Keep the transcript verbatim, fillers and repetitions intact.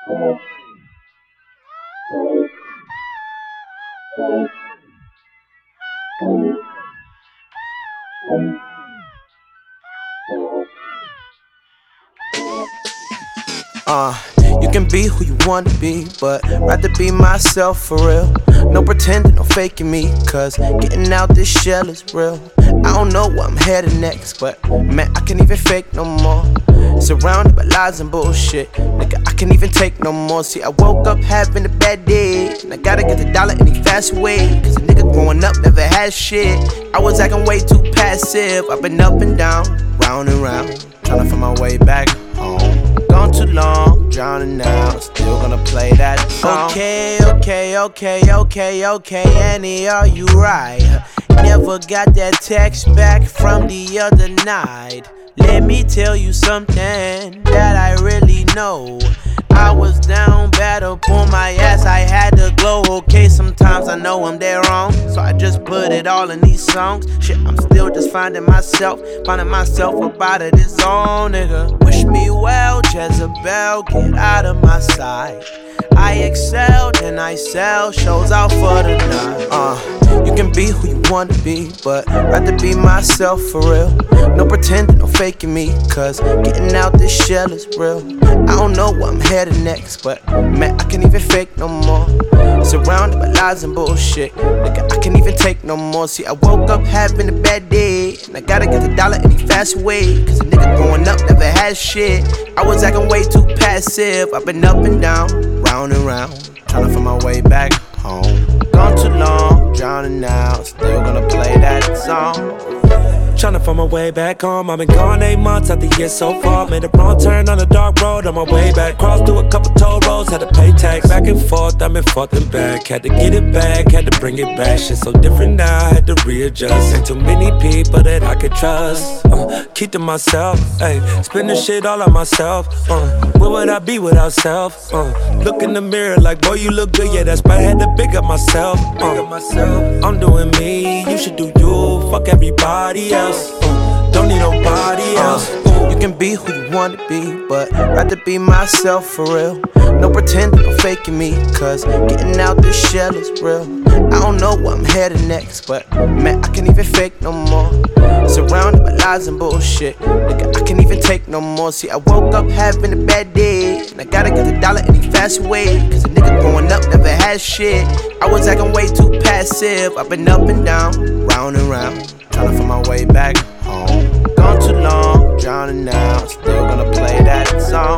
Uh, you can be who you want to be, but rather be myself for real. No pretending, no faking me, cause getting out this shell is real. I don't know where I'm headed next, but man, I can't even fake no more. Surrounded by lies and bullshit, nigga, I can't even take no more. See, I woke up having a bad day, and I gotta get the dollar any fast way, cause a nigga growing up never had shit. I was acting way too passive, I've been up and down, round and round, tryna find my way back home. Gone too long, drowning now, still gonna play that song. Okay, okay, okay, okay, okay, Annie, are you right? Never got that text back from the other night. Let me tell you something that I really know. I was down bad up on my ass, I had to glow. Okay, sometimes I know I'm dead wrong, so I just put it all in these songs. Shit, I'm still just finding myself, finding myself up out of this zone, nigga. Wish me well, Jezebel, get out of my sight. I excelled and I sell shows out for the night. Uh, you can be who you want to be, but rather be myself for real. No pretending, no faking me, cause getting out this shell is real. I don't know where I'm headed next, but man, I can't even fake no more. Surrounded by lies and bullshit, nigga, I can't even take no more. See, I woke up having a bad day, and I gotta get the dollar any fast way, cause a nigga growing up never had shit. I was acting way too passive, I've been up and down, round and round, tryna find my way back home. Gone too long, drowning now, still gonna play that song. Tryna find my way back home. I've been gone eight months out the year so far. Made a wrong turn on a dark road on my way back. Crossed through a couple toll roads, had to pay tax. Back and forth, I've been forth and back. Had to get it back, had to bring it back. Shit so different now, had to readjust. Ain't too many people that I could trust. Uh, keep to myself, ayy. Spending shit all on myself. Uh, where would I be without self? Uh, look in the mirror like, boy, you look good. Yeah, that's why I had to big up myself. Uh, I'm doing me, you should do you. Fuck everybody else. Uh, don't need nobody else. Uh, you can be who you want to be, but rather be myself for real. No pretending, no faking me, cause getting out this shell is real. I don't know where I'm headed next, but man, I can't even fake no more. Surrounded by lies and bullshit, nigga, I can't even take no more. See, I woke up having a bad day, and I gotta get the dollar any fast way, cause a nigga growing up never had shit. I was acting way too passive, I've been up and down, round and round, tryna find my way back home. Gone too long, drowning now, still gonna play that song.